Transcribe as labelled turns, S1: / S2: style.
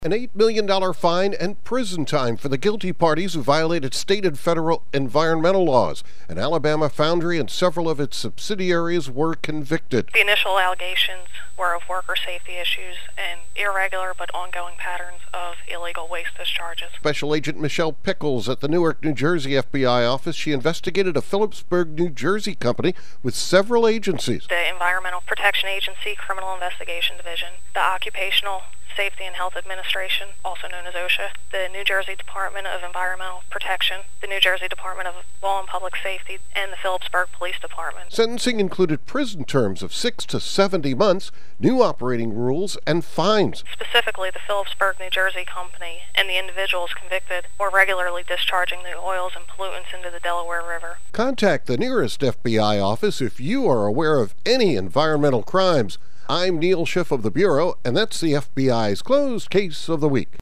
S1: An $8 million fine and prison time for the guilty parties who violated state and federal environmental laws. An Alabama foundry and several of its subsidiaries were convicted.
S2: The initial allegations were of worker safety issues and irregular but ongoing patterns of illegal waste discharges.
S1: Special Agent Michelle Pickles at the Newark, New Jersey FBI office. She investigated a Phillipsburg, New Jersey company with several agencies.
S2: The Environmental Protection Agency, Criminal Investigation Division, the Occupational Safety and Health Administration, also known as OSHA, the New Jersey Department of Environmental Protection, the New Jersey Department of Law and Public Safety, and the Phillipsburg Police Department.
S1: Sentencing included prison terms of 6 to 70 months, new operating rules, and fines.
S2: Specifically, the Phillipsburg, New Jersey company and the individuals convicted were regularly discharging the oils and pollutants into the Delaware River.
S1: Contact the nearest FBI office if you are aware of any environmental crimes. I'm Neil Schiff of the Bureau, and that's the FBI's Closed Case of the Week.